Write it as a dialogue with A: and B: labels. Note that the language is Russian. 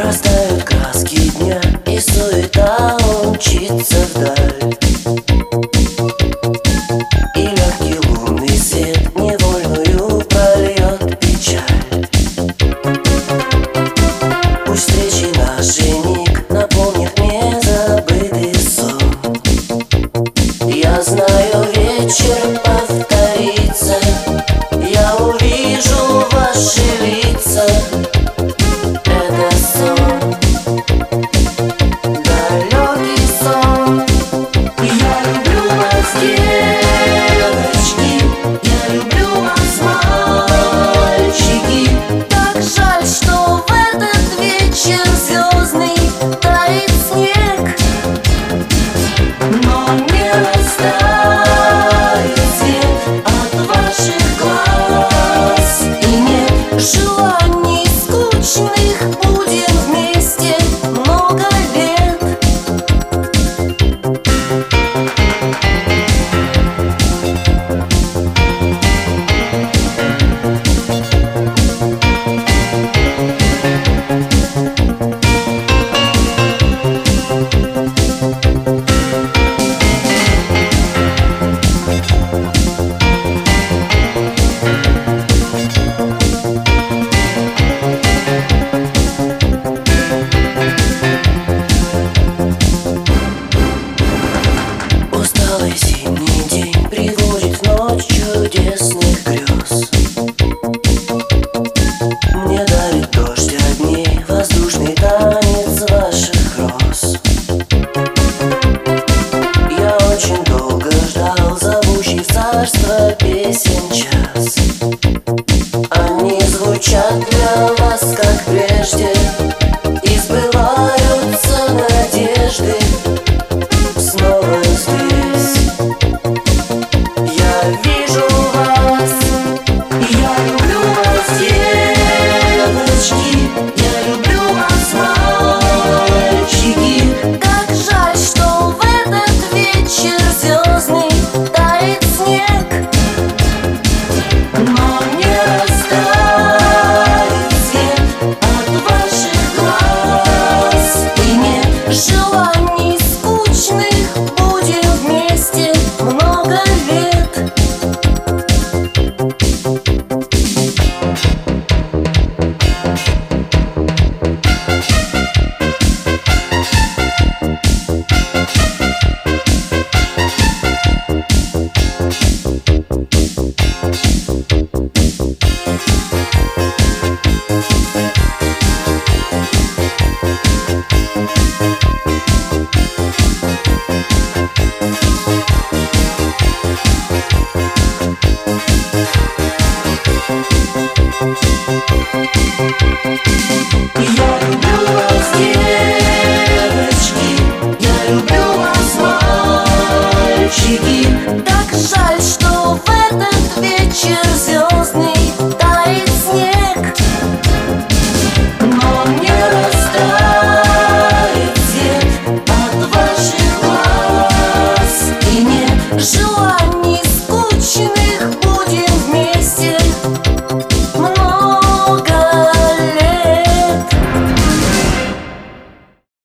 A: Растают краски дня, и суета умчится вдаль. И легкий лунный свет невольную прольет печаль. Пусть встречи наши миг напомнит мне забытый сон. Я знаю, вечер повторится, я увижу ваши лица. Это сон, далекий сон. Я люблю вас, девочки, я люблю вас, мальчики. Так жаль, что в этот вечер звездный тает снег, но не растает свет от ваших глаз. И нет желаний скучных, будем вместе много лет. Усталый зимний день приводит в ночь чудесных грез. Мне дарит дождь огней воздушный танец ваших роз. Я очень долго ждал зовущий в царство песен час. Они звучат для вас, как прежде, и сбываются надежды. Снова здесь я вижу вас. Я люблю вас, девочки, я люблю вас, мальчики. Как жаль, что в этот вечер звездный тает снег, но не растает свет от ваших глаз. И нет желаний скучных, будем вместе много лет. Я